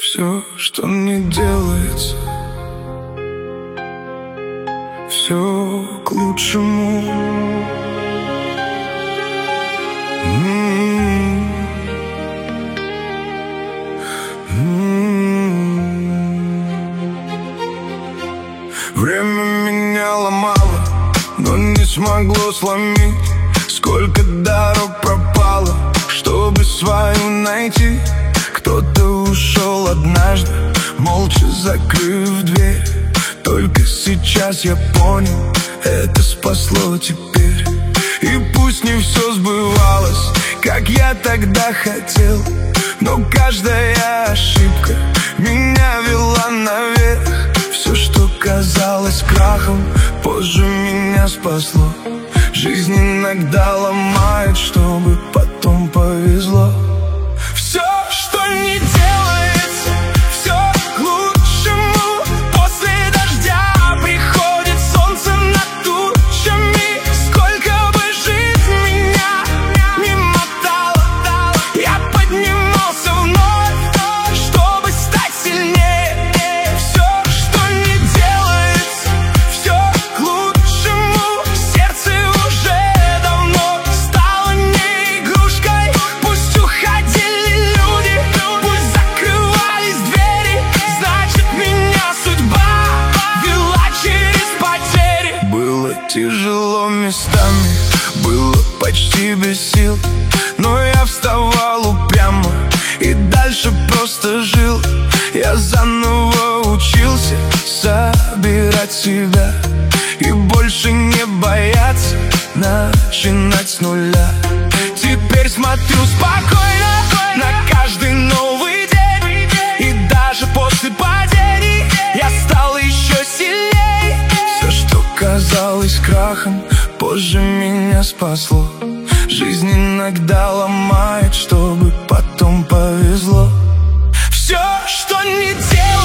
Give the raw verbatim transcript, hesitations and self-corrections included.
Все, что не делается, все к лучшему. М-м-м. Время меня ломало, но не смогло сломить. Сколько дорог пропало, чтобы свою найти. Кто-то ушел однажды, молча закрыв дверь. Только сейчас я понял, это спасло теперь. И пусть не все сбывалось, как я тогда хотел, но каждая ошибка меня вела наверх. Все, что казалось крахом, позже меня спасло. Жизнь иногда ломает, чтобы потом повезло. Все, что не делается, все к лучшему. После дождя приходит солнце над тучами. Сколько бы жизнь меня не мотала, я поднимался вновь, чтобы стать сильнее. Все, что не делается, все к лучшему. Сердце уже давно стало не игрушкой. Пусть уходили люди, пусть закрывались двери, значит, меня судьба вела через потери. Было тяжело местами, было почти без сил, но я вставал упрямо и дальше просто жил. Я заново учился собирать себя и больше не бояться начинать с нуля. Теперь смотрю спокойно на каждый новый день, и даже после падений я стал еще сильней. Все, что казалось крахом, позже меня спасло. Жизнь иногда ломает, чтобы потом повезло. Все, что не делается,